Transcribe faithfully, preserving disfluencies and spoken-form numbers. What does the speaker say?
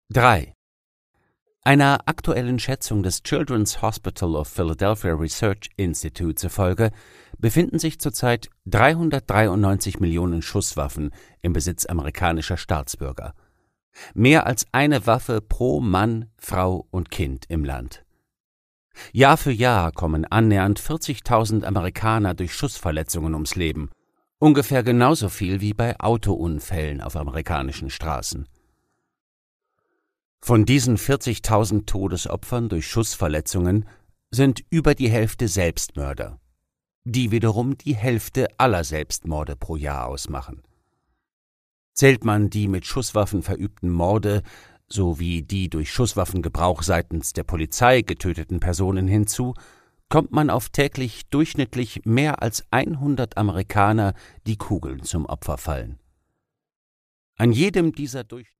drei. Einer aktuellen Schätzung des Children's Hospital of Philadelphia Research Institute zufolge befinden sich zurzeit dreihundertdreiundneunzig Millionen Schusswaffen im Besitz amerikanischer Staatsbürger. Mehr als eine Waffe pro Mann, Frau und Kind im Land. Jahr für Jahr kommen annähernd vierzigtausend Amerikaner durch Schussverletzungen ums Leben. Ungefähr genauso viel wie bei Autounfällen auf amerikanischen Straßen. Von diesen vierzigtausend Todesopfern durch Schussverletzungen sind über die Hälfte Selbstmörder, die wiederum die Hälfte aller Selbstmorde pro Jahr ausmachen. Zählt man die mit Schusswaffen verübten Morde sowie die durch Schusswaffengebrauch seitens der Polizei getöteten Personen hinzu, kommt man auf täglich durchschnittlich mehr als hundert Amerikaner, die Kugeln zum Opfer fallen. An jedem dieser durch